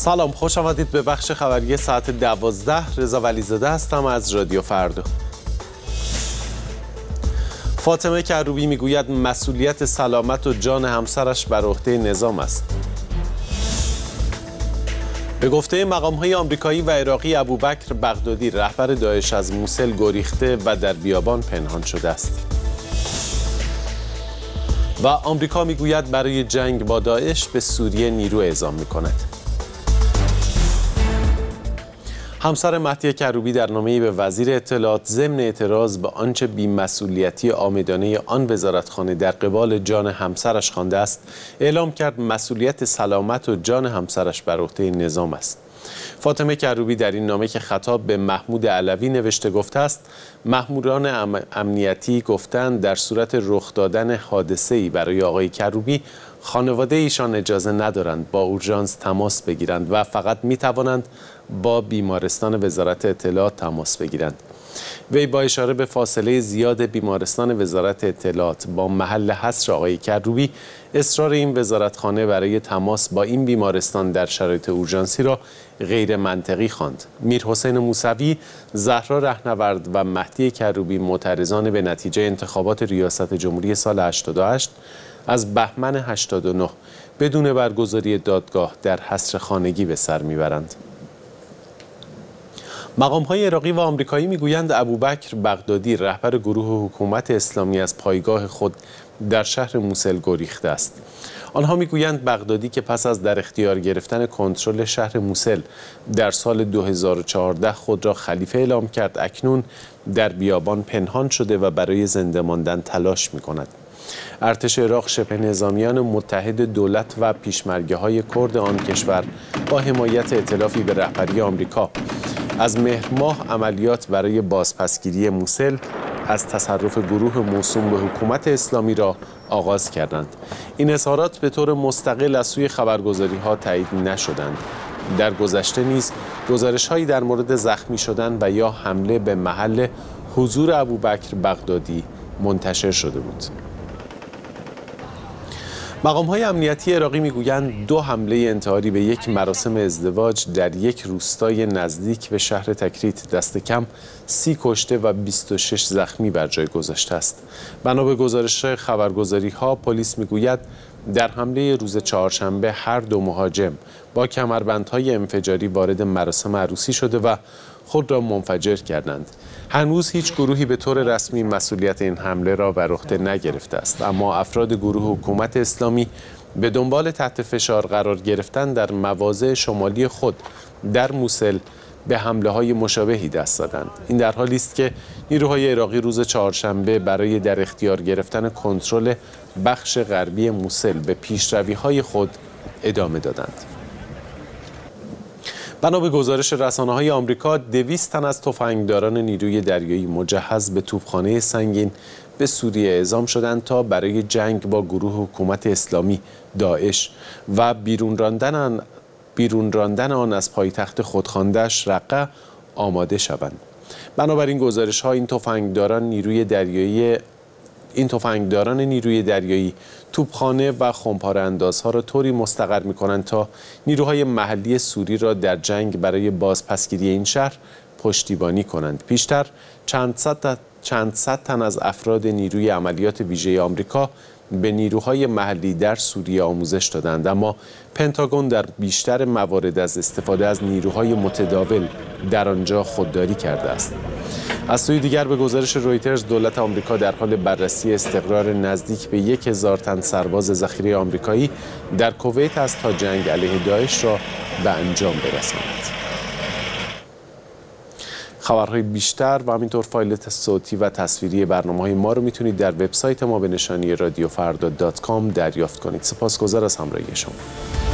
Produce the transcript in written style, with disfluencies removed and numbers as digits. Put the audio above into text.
سلام، خوش آمدید به بخش خبری ساعت 12. رضا ولیزاده هستم از رادیو فردا. فاطمه کروبی میگوید مسئولیت سلامت و جان همسرش بر عهده نظام است. به گفته مقام‌های آمریکایی و عراقی، ابوبکر بغدادی رهبر داعش از موسل گریخته و در بیابان پنهان شده است. و آمریکا میگوید برای جنگ با داعش به سوریه نیرو اعزام می‌کند. همسر مهدی کروبی در نامه‌ای به وزیر اطلاعات ضمن اعتراض به آنچه بی‌مسئولیتی عامدانه آن وزارتخانه در قبال جان همسرش خوانده است، اعلام کرد مسئولیت سلامت و جان همسرش بر عهده نظام است. فاطمه کروبی در این نامه که خطاب به محمود علوی نوشته گفته است: مأموران امنیتی گفتند در صورت رخ دادن حادثه‌ای برای آقای کروبی، خانواده ایشان اجازه ندارند با اورژانس تماس بگیرند و فقط می توانند با بیمارستان وزارت اطلاعات تماس بگیرند. وی با اشاره به فاصله زیاد بیمارستان وزارت اطلاعات با محل حصر آقای کروبی، اصرار این وزارتخانه برای تماس با این بیمارستان در شرایط اورژانسی را غیر منطقی خواند. میرحسین موسوی، زهرا رهنورد و مهدی کروبی معترضان به نتیجه انتخابات ریاست جمهوری سال 88 از بهمن 89 بدون برگزاری دادگاه در حصر خانگی به سر میبرند. مقام‌های عراقی و آمریکایی میگویند ابوبکر بغدادی رهبر گروه حکومت اسلامی از پایگاه خود در شهر موسل گریخته است. آنها میگویند بغدادی که پس از در اختیار گرفتن کنترل شهر موسل در سال 2014 خود را خلیفه اعلام کرد، اکنون در بیابان پنهان شده و برای زنده ماندن تلاش می‌کند. ارتش عراق شبه نظامیان متحد دولت و پیشمرگه‌های کرد آن کشور با حمایت ائتلافی به رهبری آمریکا از مهر ماه عملیات برای بازپسگیری موسل از تصرف گروه موسوم به حکومت اسلامی را آغاز کردند. این اظهارات به طور مستقل از سوی خبرگزاری‌ها تایید نشدند. در گذشته نیز گزارش‌هایی در مورد زخمی شدن و یا حمله به محل حضور ابوبکر بغدادی منتشر شده بود. مقام‌های امنیتی عراقی میگویند 2 حمله انتحاری به یک مراسم ازدواج در یک روستای نزدیک به شهر تکریت دست کم 30 کشته و 26 زخمی بر جای گذاشته است. بنا به گزارش خبرگزاری‌ها، پلیس میگوید در حمله روز چهارشنبه هر 2 مهاجم با کمربندهای انفجاری وارد مراسم عروسی شده و خود را منفجر کردند. هنوز هیچ گروهی به طور رسمی مسئولیت این حمله را بر عهده نگرفته است، اما افراد گروه حکومت اسلامی به دنبال تحت فشار قرار گرفتن در مواضع شمالی خود در موسل به حمله‌های مشابهی دست دادند. این در حالی است که نیروهای عراقی روز چهارشنبه برای در اختیار گرفتن کنترل بخش غربی موسل به پیشروی‌های خود ادامه دادند. بنا به گزارش رسانه‌های آمریکا، 200 تن از تفنگداران نیروی دریایی مجهز به توپخانه سنگین به سوریه اعزام شدند تا برای جنگ با گروه حکومت اسلامی داعش و بیرون راندن آن از پایتخت خودخوانده‌اش رقه آماده شوند. بنابراین گزارش‌ها این تفنگداران نیروی دریایی توپخانه و خمپاره اندازها را طوری مستقر می‌کنند تا نیروهای محلی سوری را در جنگ برای بازپسگیری این شهر پشتیبانی کنند. پیشتر چند صد تن از افراد نیروی عملیات ویژه آمریکا به نیروهای محلی در سوریه آموزش دادند، اما پنتاگون در بیشتر موارد از استفاده از نیروهای متداول در آنجا خودداری کرده است. از سوی دیگر به گزارش رویترز، دولت آمریکا در حال بررسی استقرار نزدیک به 1000 تن سرباز ذخیره آمریکایی در کویت است تا جنگ علیه داعش را به انجام برساند. خبرهای بیشتر و همینطور فایل صوتی و تصویری برنامه‌های ما رو میتونید در وبسایت ما به نشانی radiofrda.com دریافت کنید. سپاسگزار از همراهی شما.